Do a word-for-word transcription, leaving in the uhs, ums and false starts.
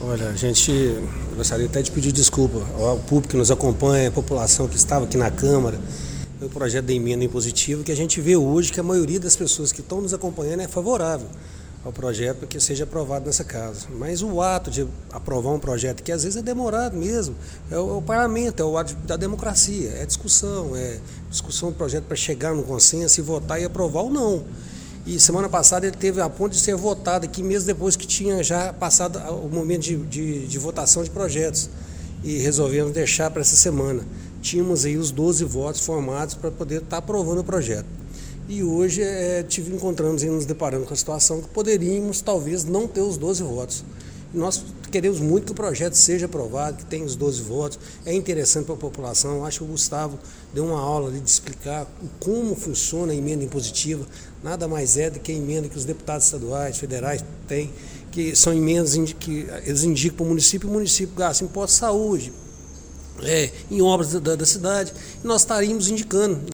Olha, a gente gostaria até de pedir desculpa ao público que nos acompanha, à população que estava aqui na Câmara, o projeto da emenda impositiva, que a gente vê hoje que a maioria das pessoas que estão nos acompanhando é favorável ao projeto para que seja aprovado nessa casa. Mas o ato de aprovar um projeto, que às vezes é demorado mesmo, é o, é o parlamento, é o ato da democracia, é discussão, é discussão do projeto para chegar no consenso e votar e aprovar ou não. E semana passada ele teve a ponto de ser votado aqui, mesmo depois que tinha já passado o momento de, de, de votação de projetos. E resolvemos deixar para essa semana. Tínhamos aí os doze votos formados para poder estar aprovando o projeto. E hoje é, tive, encontramos e nos deparando com a situação que poderíamos talvez não ter os doze votos. Nós queremos muito que o projeto seja aprovado, que tenha os doze votos. É interessante para a população. Acho que o Gustavo deu uma aula ali de explicar como funciona a emenda impositiva. Nada mais é do que a emenda que os deputados estaduais, federais têm, que são emendas que eles indicam para o município, e o município gasta imposto de saúde, é, em obras da, da cidade, e nós estaríamos indicando.